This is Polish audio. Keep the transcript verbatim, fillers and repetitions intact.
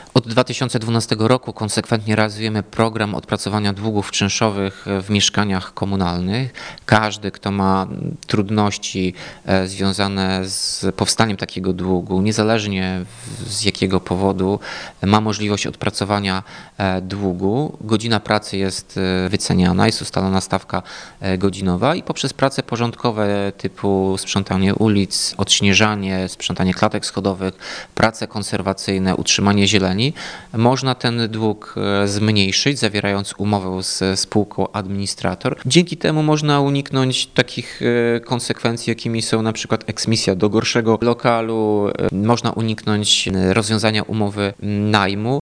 Od dwa tysiące dwunastego roku konsekwentnie realizujemy program odpracowania długów czynszowych w mieszkaniach komunalnych. Każdy, kto ma trudności związane z powstaniem takiego długu, niezależnie z jakiego powodu, ma możliwość odpracowania długu. Godzina pracy jest wyceniana, jest ustalona stawka godzinowa i poprzez prace porządkowe typu sprzątanie ulic, odśnieżanie, sprzątanie klatek schodowych, prace konserwacyjne, utrzymanie zieleni, można ten dług zmniejszyć, zawierając umowę z spółką administrator. Dzięki temu można uniknąć takich konsekwencji, jakimi są na przykład eksmisja do gorszego lokalu, można uniknąć rozwiązania umowy najmu.